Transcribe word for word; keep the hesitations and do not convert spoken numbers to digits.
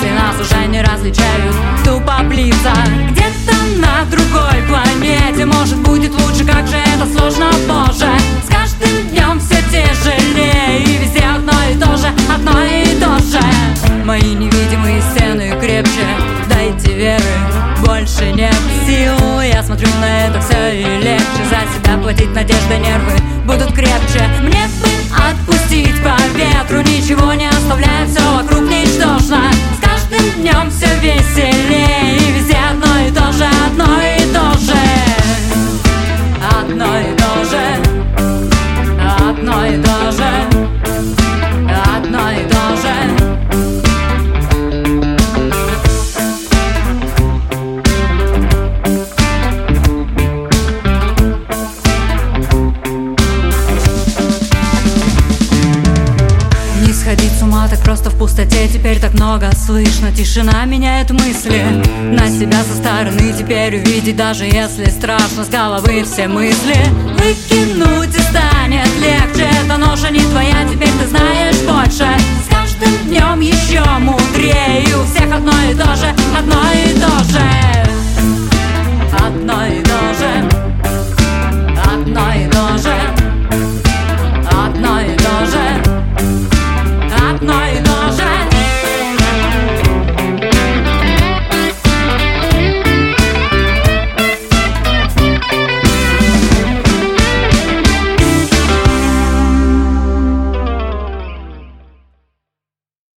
нас уже не различают тупо лица. Где-то на другой планете, может, будет лучше, как же это сложно, Боже. С каждым днем все тяжелее, и везде одно и то же, одно и то же. Мои невидимые стены крепче, дайте веры, больше нет сил. Я смотрю на это все и легче, за себя платить надежда, нервы будут крепче. Мне бы отпустить по ветру, ничего не оставляя, все вокруг ничтожно. С каждым днем все веселее, и везде одно и то же, одно и то же. Одно и то же, одно и то же, одно и то же. Сходить с ума так просто в пустоте, теперь так много слышно. Тишина меняет мысли на себя со стороны. Теперь увидеть, даже если страшно, с головы все мысли выкинуть и станет легче. Эта ноша не твоя, теперь ты знаешь больше. С каждым днем еще мудрее,